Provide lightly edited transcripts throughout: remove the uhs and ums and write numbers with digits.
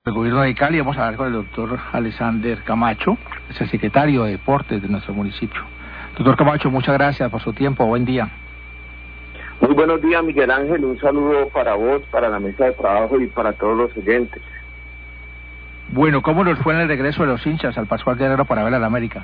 El gobierno de Cali. Vamos a hablar con el doctor Alexander Camacho, es el secretario de Deportes de nuestro municipio. Doctor Camacho, muchas gracias por su tiempo, buen día. Muy buenos días, Miguel Ángel, un saludo para vos, para la mesa de trabajo y para todos los oyentes. Bueno, ¿cómo nos fue en el regreso de los hinchas al Pascual Guerrero para ver a la América?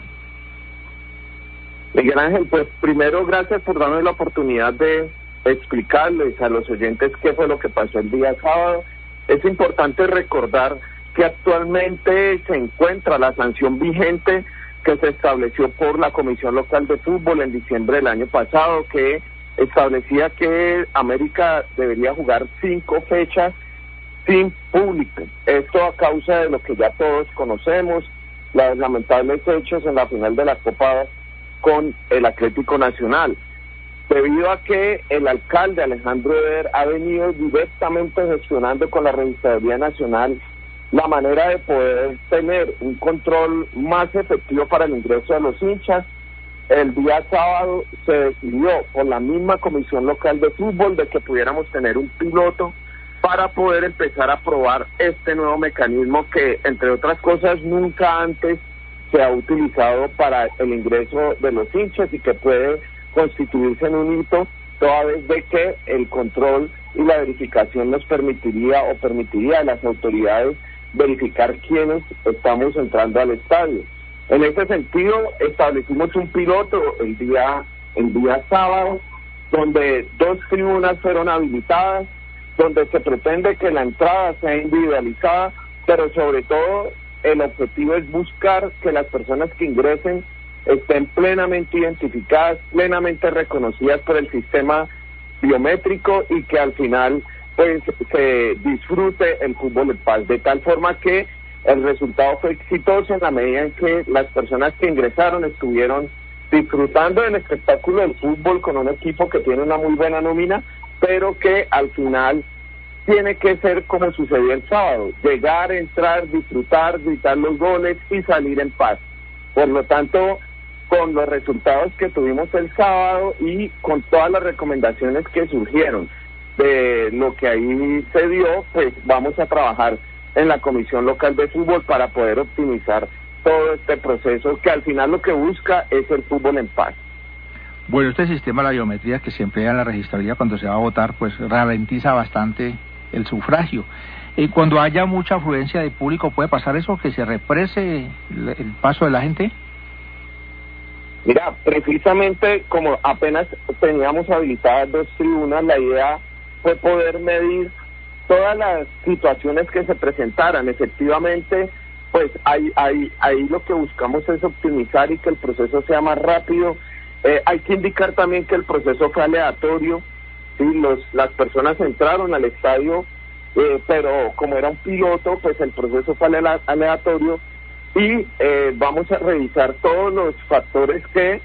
Miguel Ángel, pues primero gracias por darnos la oportunidad de explicarles a los oyentes qué fue lo que pasó el día sábado. Es importante recordar que actualmente se encuentra la sanción vigente que se estableció por la Comisión Local de Fútbol en diciembre del año pasado, que establecía que América debería jugar 5 fechas sin público. Esto a causa de lo que ya todos conocemos, los lamentables hechos en la final de la Copa con el Atlético Nacional. Debido a que el alcalde Alejandro Eder ha venido directamente gestionando con la Registraduría Nacional la manera de poder tener un control más efectivo para el ingreso de los hinchas, el día sábado se decidió por la misma Comisión Local de Fútbol de que pudiéramos tener un piloto para poder empezar a probar este nuevo mecanismo que, entre otras cosas, nunca antes se ha utilizado para el ingreso de los hinchas y que puede constituirse en un hito toda vez de que el control y la verificación nos permitiría a las autoridades verificar quiénes estamos entrando al estadio. En ese sentido, establecimos un piloto el día sábado, donde 2 tribunas fueron habilitadas, donde se pretende que la entrada sea individualizada, pero sobre todo el objetivo es buscar que las personas que ingresen estén plenamente identificadas, plenamente reconocidas por el sistema biométrico y que al final pues se disfrute el fútbol en paz, de tal forma que el resultado fue exitoso en la medida en que las personas que ingresaron estuvieron disfrutando del espectáculo del fútbol con un equipo que tiene una muy buena nómina, pero que al final tiene que ser como sucedió el sábado, llegar, entrar, disfrutar, gritar los goles y salir en paz. Por lo tanto, con los resultados que tuvimos el sábado y con todas las recomendaciones que surgieron de lo que ahí se dio, pues vamos a trabajar en la Comisión Local de Fútbol para poder optimizar todo este proceso que al final lo que busca es el fútbol en paz. Bueno, este sistema de la biometría que se emplea en la registraduría cuando se va a votar, pues ralentiza bastante el sufragio. Cuando haya mucha afluencia de público, ¿puede pasar eso, que se represe el paso de la gente? Mira, precisamente como apenas teníamos habilitadas 2 tribunas, la idea fue poder medir todas las situaciones que se presentaran. Efectivamente, pues ahí lo que buscamos es optimizar y que el proceso sea más rápido. Hay que indicar también que el proceso fue aleatorio, ¿sí? Las personas entraron al estadio, pero como era un piloto, pues el proceso fue aleatorio. Y vamos a revisar todos los factores que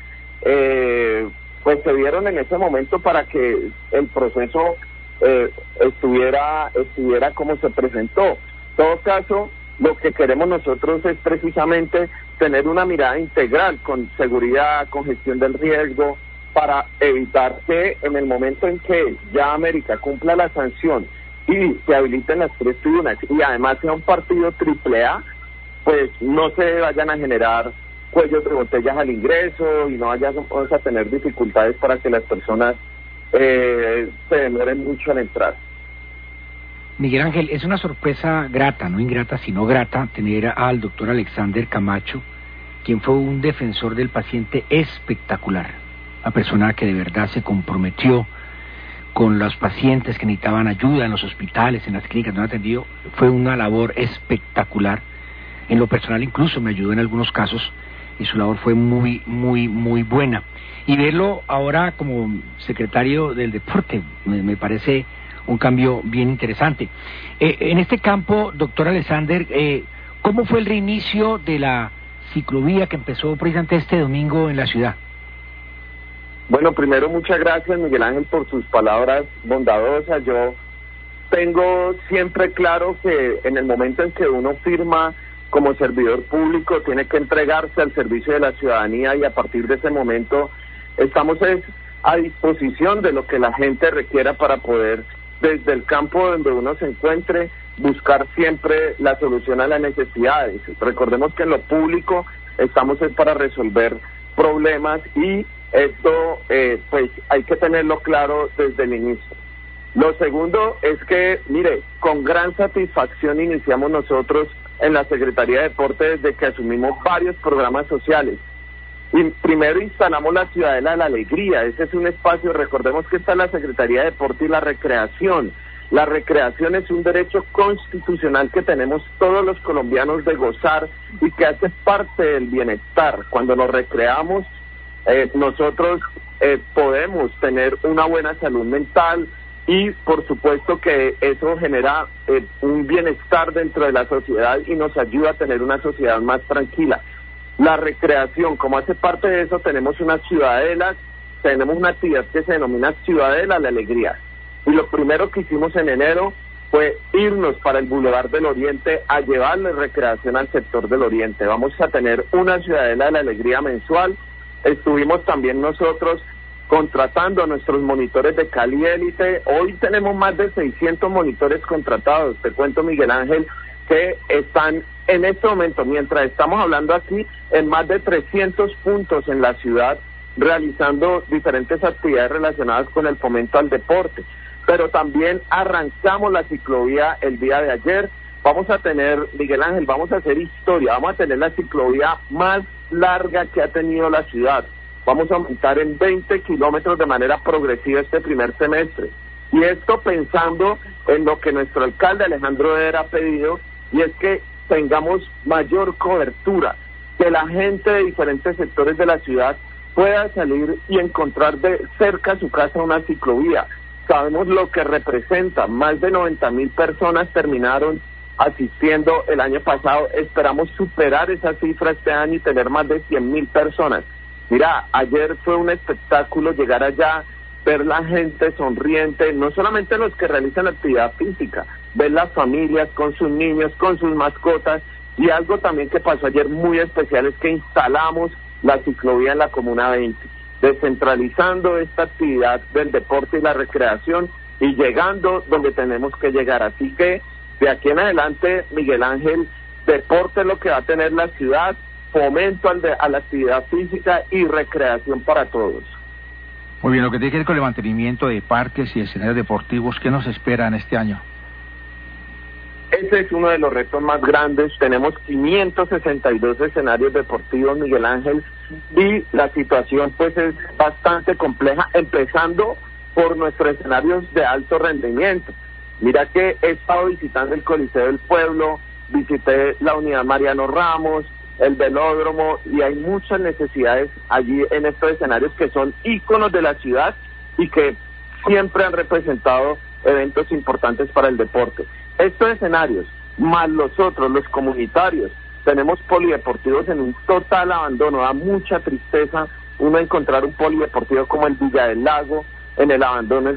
pues se dieron en ese momento para que el proceso estuviera como se presentó. En todo caso, lo que queremos nosotros es precisamente tener una mirada integral con seguridad, con gestión del riesgo, para evitar que en el momento en que ya América cumpla la sanción y se habiliten las 3 tribunas y además sea un partido AAA, pues no se vayan a generar cuellos de botellas al ingreso y no vayamos a tener dificultades para que las personas se demoren mucho al entrar. Miguel Ángel, es una sorpresa grata, no ingrata, sino grata, tener al doctor Alexander Camacho, quien fue un defensor del paciente espectacular, una persona que de verdad se comprometió con los pacientes que necesitaban ayuda en los hospitales, en las clínicas, no han atendido. Fue una labor espectacular. En lo personal incluso me ayudó en algunos casos y su labor fue muy, muy, muy buena. Y verlo ahora como secretario del deporte me parece un cambio bien interesante. En este campo, doctor Alexander, ¿cómo fue el reinicio de la ciclovía que empezó precisamente este domingo en la ciudad? Bueno, primero muchas gracias, Miguel Ángel, por sus palabras bondadosas. Yo tengo siempre claro que en el momento en que uno firma como servidor público tiene que entregarse al servicio de la ciudadanía y a partir de ese momento estamos a disposición de lo que la gente requiera para poder, desde el campo donde uno se encuentre, buscar siempre la solución a las necesidades. Recordemos que en lo público estamos para resolver problemas y esto pues hay que tenerlo claro desde el inicio. Lo segundo es que, mire, con gran satisfacción iniciamos nosotros en la Secretaría de Deporte desde que asumimos varios programas sociales. Y primero instalamos la Ciudadela de la Alegría. Ese es un espacio, recordemos que está la Secretaría de Deporte y la Recreación. La recreación es un derecho constitucional que tenemos todos los colombianos de gozar y que hace parte del bienestar. Cuando nos recreamos, nosotros podemos tener una buena salud mental y por supuesto que eso genera un bienestar dentro de la sociedad y nos ayuda a tener una sociedad más tranquila. La recreación, como hace parte de eso, tenemos una ciudadela, tenemos una actividad que se denomina Ciudadela de la Alegría. Y lo primero que hicimos en enero fue irnos para el Boulevard del Oriente a llevarle recreación al sector del Oriente. Vamos a tener una Ciudadela de la Alegría mensual. Estuvimos también nosotros contratando a nuestros monitores de Cali Élite. Hoy tenemos más de 600 monitores contratados. Te cuento, Miguel Ángel, que están en este momento, mientras estamos hablando aquí, en más de 300 puntos en la ciudad, realizando diferentes actividades relacionadas con el fomento al deporte. Pero también arrancamos la ciclovía el día de ayer. Vamos a tener, Miguel Ángel, vamos a hacer historia, vamos a tener la ciclovía más larga que ha tenido la ciudad. Vamos a aumentar en 20 kilómetros de manera progresiva este primer semestre. Y esto pensando en lo que nuestro alcalde Alejandro Eder ha pedido, y es que tengamos mayor cobertura, que la gente de diferentes sectores de la ciudad pueda salir y encontrar de cerca a su casa una ciclovía. Sabemos lo que representa, más de 90,000 personas terminaron asistiendo el año pasado, esperamos superar esa cifra este año y tener más de 100,000 personas. Mira, ayer fue un espectáculo llegar allá, ver la gente sonriente, no solamente los que realizan actividad física, ver las familias con sus niños, con sus mascotas, y algo también que pasó ayer muy especial es que instalamos la ciclovía en la Comuna 20, descentralizando esta actividad del deporte y la recreación y llegando donde tenemos que llegar. Así que de aquí en adelante, Miguel Ángel, deporte es lo que va a tener la ciudad, fomento a la actividad física y recreación para todos. Muy bien, lo que tiene que ver con el mantenimiento de parques y escenarios deportivos, ¿qué nos espera en este año? Ese es uno de los retos más grandes. Tenemos 562 escenarios deportivos, Miguel Ángel, y la situación pues es bastante compleja, empezando por nuestros escenarios de alto rendimiento. Mira que he estado visitando el Coliseo del Pueblo, visité la Unidad Mariano Ramos, el velódromo, y hay muchas necesidades allí en estos escenarios que son íconos de la ciudad y que siempre han representado eventos importantes para el deporte. Estos escenarios, más los otros, los comunitarios, tenemos polideportivos en un total abandono. Da mucha tristeza uno encontrar un polideportivo como el Villa del Lago, en el abandono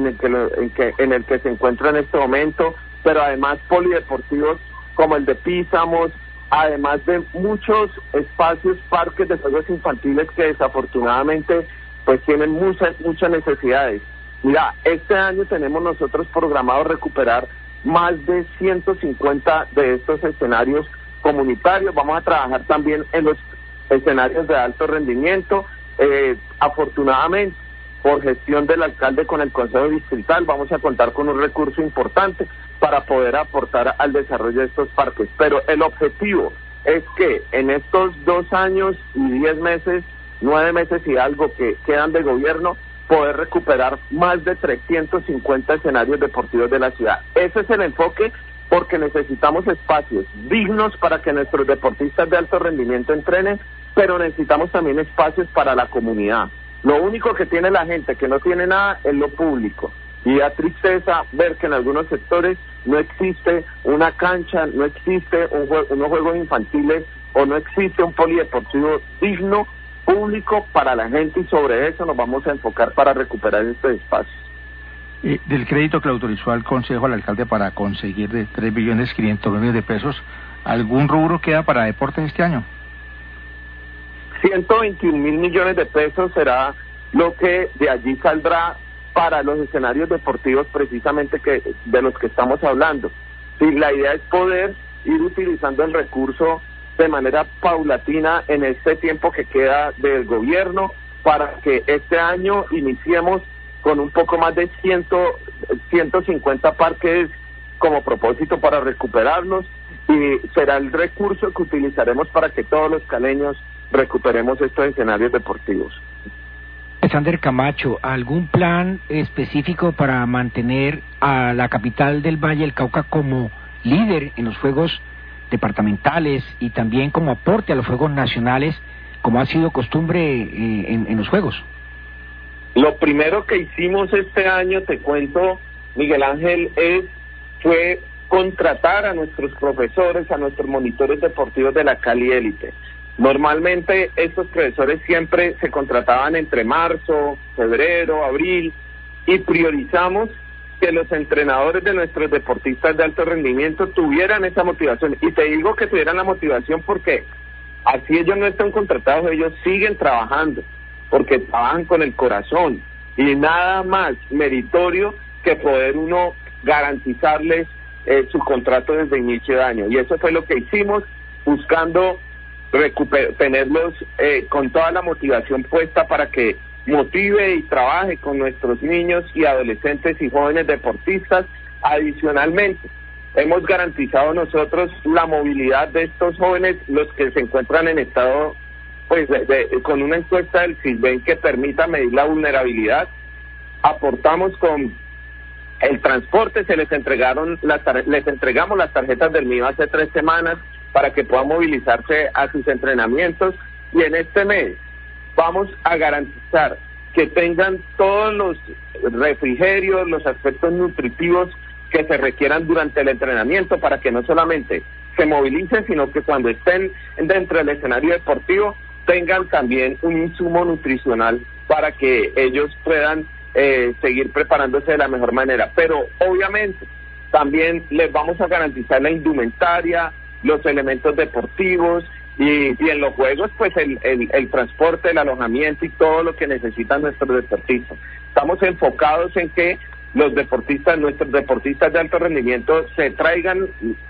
en el que se encuentra en este momento, pero además polideportivos como el de Písamos, además de muchos espacios, parques de juegos infantiles que desafortunadamente pues tienen muchas necesidades. Mira, este año tenemos nosotros programado recuperar más de 150 de estos escenarios comunitarios. Vamos a trabajar también en los escenarios de alto rendimiento. Afortunadamente, por gestión del alcalde con el Consejo Distrital, vamos a contar con un recurso importante para poder aportar al desarrollo de estos parques. Pero el objetivo es que en estos 2 años y 10 meses, 9 meses y algo que quedan de gobierno, poder recuperar más de 350 escenarios deportivos de la ciudad. Ese es el enfoque, porque necesitamos espacios dignos para que nuestros deportistas de alto rendimiento entrenen, pero necesitamos también espacios para la comunidad. Lo único que tiene la gente que no tiene nada es lo público, y da tristeza ver que en algunos sectores no existe una cancha, no existe unos juegos infantiles o no existe un polideportivo digno, público para la gente, y sobre eso nos vamos a enfocar para recuperar estos espacios. Del crédito que le autorizó al Consejo al alcalde para conseguir de 3.500.000.000 de pesos, ¿algún rubro queda para deportes este año? 121.000 millones de pesos será lo que de allí saldrá para los escenarios deportivos precisamente de los que estamos hablando. Sí, la idea es poder ir utilizando el recurso de manera paulatina en este tiempo que queda del gobierno, para que este año iniciemos con un poco más de 150 parques como propósito para recuperarlos, y será el recurso que utilizaremos para que todos los caleños recuperemos estos escenarios deportivos. Alexander Camacho, ¿algún plan específico para mantener a la capital del Valle del Cauca como líder en los Juegos departamentales y también como aporte a los Juegos nacionales, como ha sido costumbre en los Juegos? Lo primero que hicimos este año, te cuento, Miguel Ángel, fue contratar a nuestros profesores, a nuestros monitores deportivos de la Cali Élite. Normalmente estos profesores siempre se contrataban entre marzo, febrero, abril, y priorizamos que los entrenadores de nuestros deportistas de alto rendimiento tuvieran esa motivación. Y te digo que tuvieran la motivación porque así ellos no están contratados, ellos siguen trabajando, porque trabajan con el corazón, y nada más meritorio que poder uno garantizarles su contrato desde inicio de año. Y eso fue lo que hicimos, buscando tenerlos con toda la motivación puesta para que motive y trabaje con nuestros niños y adolescentes y jóvenes deportistas. Adicionalmente, hemos garantizado nosotros la movilidad de estos jóvenes, los que se encuentran en estado, pues, con una encuesta del CISBEN que permita medir la vulnerabilidad. Aportamos con el transporte, les entregamos las tarjetas del MIO hace 3 semanas para que puedan movilizarse a sus entrenamientos, y en este mes vamos a garantizar que tengan todos los refrigerios, los aspectos nutritivos que se requieran durante el entrenamiento, para que no solamente se movilicen, sino que cuando estén dentro del escenario deportivo tengan también un insumo nutricional para que ellos puedan seguir preparándose de la mejor manera. Pero obviamente también les vamos a garantizar la indumentaria, los elementos deportivos, y en los juegos pues el transporte, el alojamiento y todo lo que necesitan nuestros deportistas. Estamos enfocados en que los deportistas, nuestros deportistas de alto rendimiento, se traigan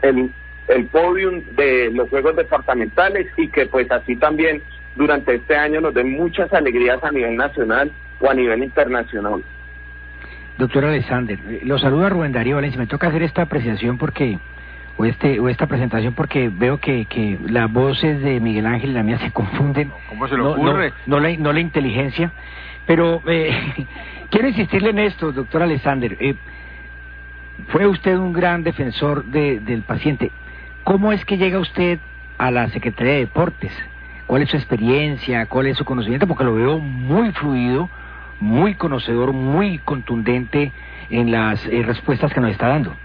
el podium de los juegos departamentales, y que pues así también durante este año nos den muchas alegrías a nivel nacional o a nivel internacional. Doctor Alexander, lo saluda Rubén Darío Valencia. Me toca hacer esta apreciación porque o esta presentación porque veo que las voces de Miguel Ángel y la mía se confunden. ¿Cómo se le ocurre? No la inteligencia, pero quiero insistirle en esto, doctor Alexander. Fue usted un gran defensor del paciente. ¿Cómo es que llega usted a la Secretaría de Deportes? ¿Cuál es su experiencia? ¿Cuál es su conocimiento? Porque lo veo muy fluido, muy conocedor, muy contundente en las respuestas que nos está dando.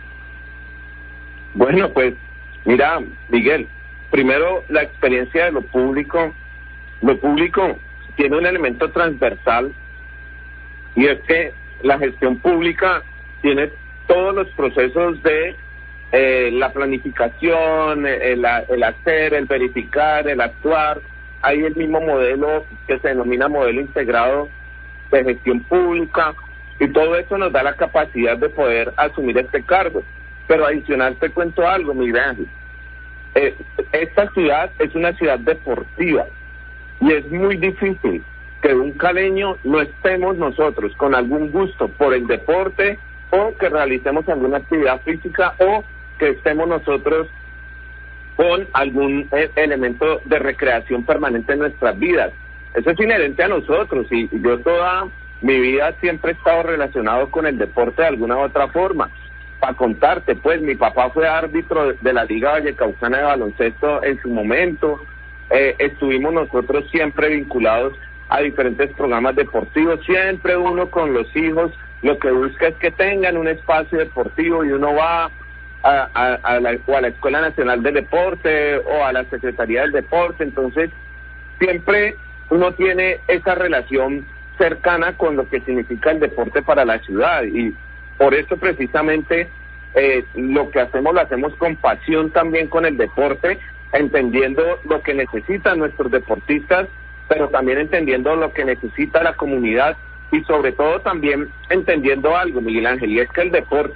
Bueno, pues, mira, Miguel, primero la experiencia de lo público tiene un elemento transversal, y es que la gestión pública tiene todos los procesos de la planificación, el hacer, el verificar, el actuar. Hay el mismo modelo que se denomina modelo integrado de gestión pública, y todo eso nos da la capacidad de poder asumir este cargo. Pero adicional te cuento algo, Miguel Ángel. Esta ciudad es una ciudad deportiva, y es muy difícil que un caleño no estemos nosotros con algún gusto por el deporte, o que realicemos alguna actividad física, o que estemos nosotros con algún elemento de recreación permanente en nuestras vidas. Eso es inherente a nosotros, y yo toda mi vida siempre he estado relacionado con el deporte de alguna u otra forma. Para contarte, pues, mi papá fue árbitro de la Liga Vallecaucana de baloncesto en su momento. Estuvimos nosotros siempre vinculados a diferentes programas deportivos. Siempre uno con los hijos lo que busca es que tengan un espacio deportivo, y uno va a la Escuela Nacional del Deporte o a la Secretaría del Deporte. Entonces siempre uno tiene esa relación cercana con lo que significa el deporte para la ciudad, y por eso precisamente lo que hacemos lo hacemos con pasión también con el deporte, entendiendo lo que necesitan nuestros deportistas, pero también entendiendo lo que necesita la comunidad, y sobre todo también entendiendo algo, Miguel Ángel, y es que el deporte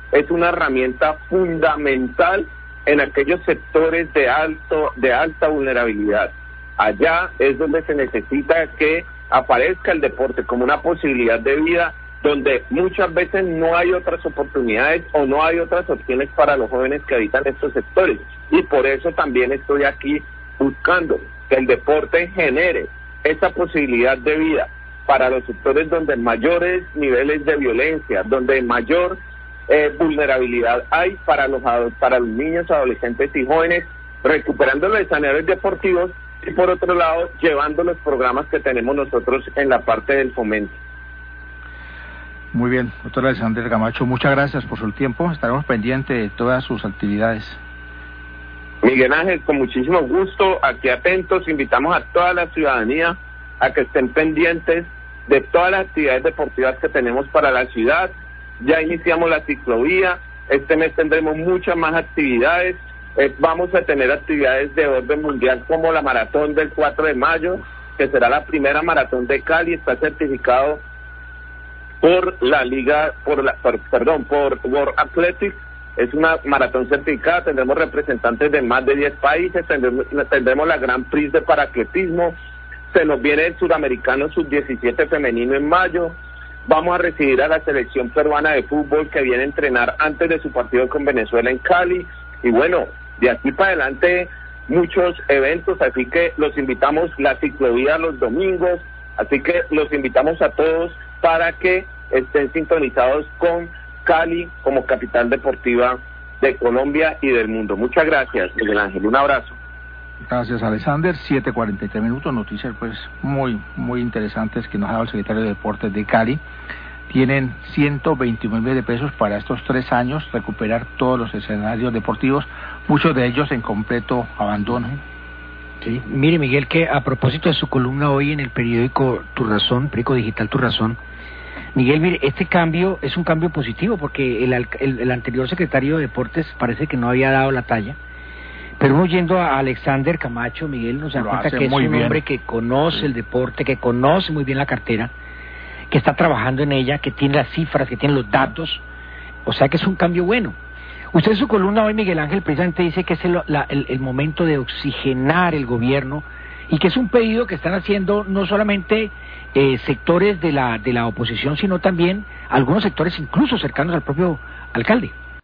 es una herramienta fundamental en aquellos sectores de alta vulnerabilidad. Allá es donde se necesita que aparezca el deporte como una posibilidad de vida, donde muchas veces no hay otras oportunidades o no hay otras opciones para los jóvenes que habitan estos sectores. Y por eso también estoy aquí buscando que el deporte genere esa posibilidad de vida para los sectores donde mayores niveles de violencia, donde mayor vulnerabilidad hay para los niños, adolescentes y jóvenes, recuperando los escenarios deportivos y por otro lado llevando los programas que tenemos nosotros en la parte del fomento. Muy bien, doctor Alexander Camacho, muchas gracias por su tiempo, estaremos pendientes de todas sus actividades. Miguel Ángel, con muchísimo gusto, aquí atentos, invitamos a toda la ciudadanía a que estén pendientes de todas las actividades deportivas que tenemos para la ciudad. Ya iniciamos la ciclovía, este mes tendremos muchas más actividades, vamos a tener actividades de orden mundial como la maratón del 4 de mayo, que será la primera maratón de Cali, está certificado por la liga, por World Athletics, es una maratón certificada, tendremos representantes de más de 10 países, tendremos la Grand Prix de paraatletismo, se nos viene el Suramericano Sub-17 femenino en mayo, vamos a recibir a la selección peruana de fútbol que viene a entrenar antes de su partido con Venezuela en Cali, y bueno, de aquí para adelante muchos eventos, así que los invitamos, la ciclovía los domingos, así que los invitamos a todos para que estén sintonizados con Cali como capital deportiva de Colombia y del mundo. Muchas gracias, Miguel Ángel, un abrazo. Gracias, Alexander. 7:43, noticias pues muy interesantes que nos ha dado el secretario de Deportes de Cali. Tienen 121 millones de pesos para estos 3 años, recuperar todos los escenarios deportivos, muchos de ellos en completo abandono. Sí, mire Miguel, que a propósito de su columna hoy en el periódico Tu Razón, periódico digital Tu Razón, Miguel, mire, este cambio es un cambio positivo porque el anterior secretario de Deportes parece que no había dado la talla, pero uno yendo a Alexander Camacho, Miguel, nos da cuenta que es un hombre que conoce el deporte, que conoce muy bien la cartera, que está trabajando en ella, que tiene las cifras, que tiene los datos, o sea que es un cambio bueno. Usted en su columna hoy, Miguel Ángel, precisamente dice que es el momento de oxigenar el gobierno y que es un pedido que están haciendo no solamente sectores de la oposición, sino también algunos sectores incluso cercanos al propio alcalde.